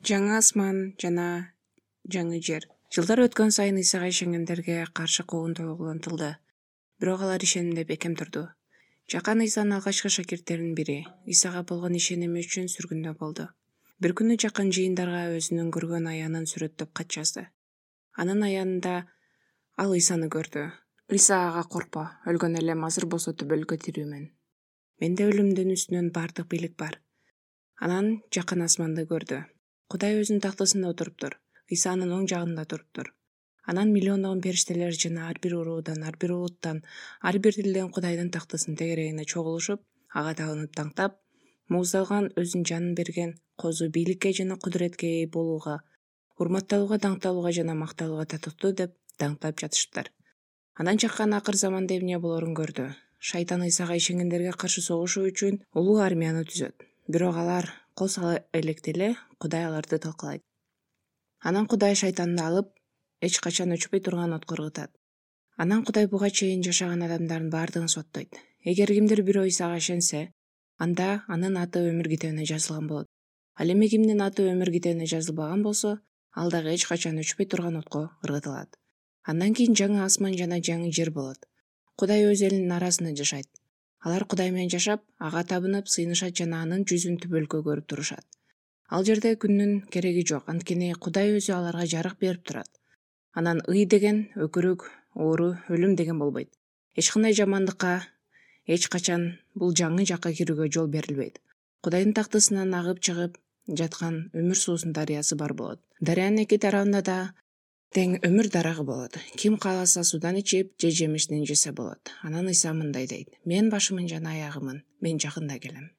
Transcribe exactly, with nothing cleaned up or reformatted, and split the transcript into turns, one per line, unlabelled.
Жаңы асман жана жаңы жер. Жылдар өткөн сайын Исага ишенгендерге каршы куугунтуу улантылды. Бирок алар ишенимде бекем турду. Жакан Исанын алгачкы шакирттеринин бири Исага болгон ишеними үчүн сүргүндө болду. Бир күнү жакын жыйындарга өзүнүн көргөн аянын сүрөттөп кат жазды. Анын аянында ал Исаны көрдү. Иса ага коркпо, өлгөн элем, азыр болсо төбөлгө тирүүмүн. Менде өлүмдүн үстүнөн бардык бийлик бар. Анан жакын асманды көрдү. Кудай өзүнүн тактысында отуруптур. Иса анын оң жагында туруптур. Анан миллиондогон периштелер жана ар бир уруудан, ар бир улуттан, ар бир тилден Кудайдын тактысынын тегерегине чогулушуп, ага табынып таңтап, мууздалган өзүнүн жанын берген козу бийликке жана кудуретке ээ болууга, урматталууга, даңкталууга жана макталууга татыктуу деп даңктап жатышыптыр. Анан жаккан акыр заманда эмне болорун көрдү. Шайтан Исага ишенгендерге каршы согушуу үчүн улуу армияны түзөт. Бирок алар кол сала электе эле Кудай аларды талкалайт. Анан Кудай шайтанды алып, эч качан өчпөй турган отко ыргытат. Анан Кудай буга чейин жашаган адамдардын баардыгын соттойт. Эгер кимдир бирөө Исага ишенсе, анда анын аты өмүр китебине жазылган болот. Ал эми кимдин аты өмүр китебине жазылбаган болсо, ал дагы эч качан өчпөй турган отко ыргытылат. Андан кийин жаңы асман жана жаңы жер болот. Кудай өз элинин арасында жашайт. Алар Кудай менен жашап, ага табынып, сыйынышат жана анын жүзүн түбөлүккө көрүп турушат. Ал жерде күндүн кереги жок, анткени Кудай өзү аларга жарык берип турат. Анан ый деген өкүрүк, оору, өлүм деген болбойт. Эч кандай жамандыкка эч качан бул жаңы жакка кирүүгө жол берилбейт. Кудайдын тактысынан агып чыгып жаткан өмүр суусунун дарыясы бар болот. Дарыянын эки тарабында да тең өмүр дарагы болот. Ким кааласа судан ичип, же жемиштен жесе болот. Анан Иса мындай дейт: мен башымын жана аягымын, мен жакында келем.